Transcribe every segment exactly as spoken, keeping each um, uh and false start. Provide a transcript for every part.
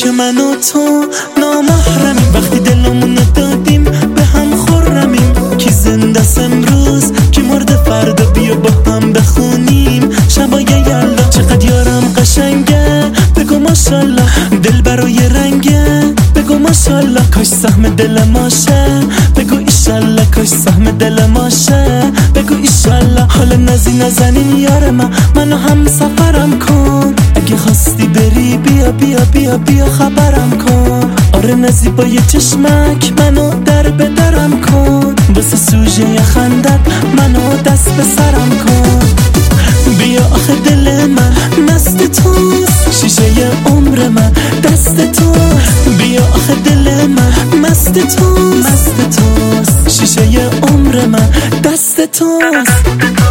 که من و تو نامحرمیم، وقتی دلمون دادیم به هم خرمیم. کی زنده است امروز کی مرده فردا، بیا با هم بخونیم شبای یلدا. چقدر یارم قشنگه بگو ماشالله، دل برای رنگه بگو ماشالله. کاش سهم دل ماشه بگو ایشالله، کاش سهم دل ماشه بگو ایشالله. حالا نزی نزنین یار من، منو هم سفرم کن. اگه خواستی بری بیا بیا بیا بیا خبرم کن. آره نزی با یه چشمک منو در به درم کن. واسه سوژه خندت منو دست به سرم کن. بیا آخه دل من مست توست، شیشه عمر من دست توست. بیا آخه دل من مست توست، مست توست. شیشه عمر من دست توست.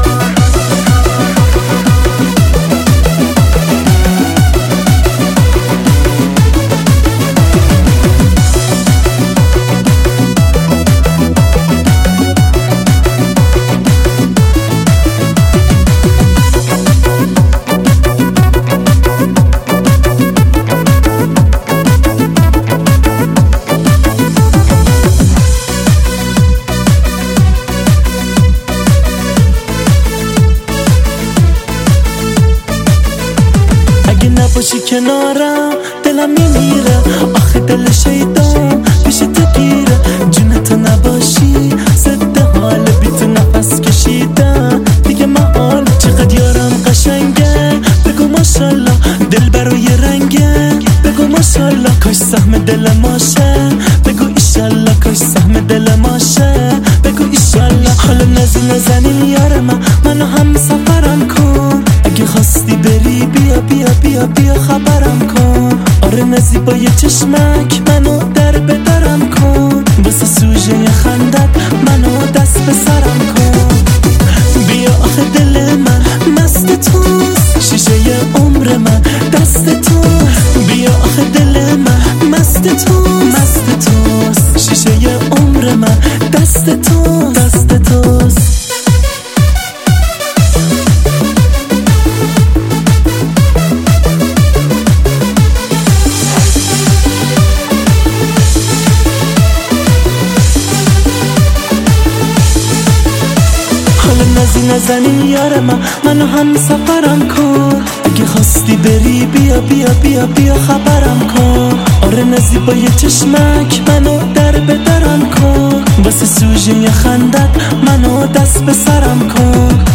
باشی کنارم دلم میمیره، آخه دل شیطان پیش تو گیره. جونتو نباشی ضد حال بی تو نفس کشیدم دیگه محال. چقدر یارم قشنگه بگو ماشالله، دل برای رنگه بگو ماشالله. کاش سهم دل ماشه بگو ایشالله، کاش سهم دل ماشه بگو ایشالله. حالا نزی نزنین یار من، منو هم سفرم کن. اگه خواستی بری بیا بیا بیا بیا خبرم کن. آره نزی با یه چشمک منو در به درم کن. واسه سوژه خندت منو دست به سرم کن. بیا آخه دل من مست توست، شیشه عمر من دست توست. بیا آخه دل من مست توست، مست توست. شیشه عمر من دست توست، دست توست. نزی نزنین یار من، منو هم سفرم کن. اگه خواستی بری بیا بیا بیا بیا خبرم کن. آره نزی با یه چشمک منو در به درم کن. واسه سوژه خندت منو دست به سرم کن.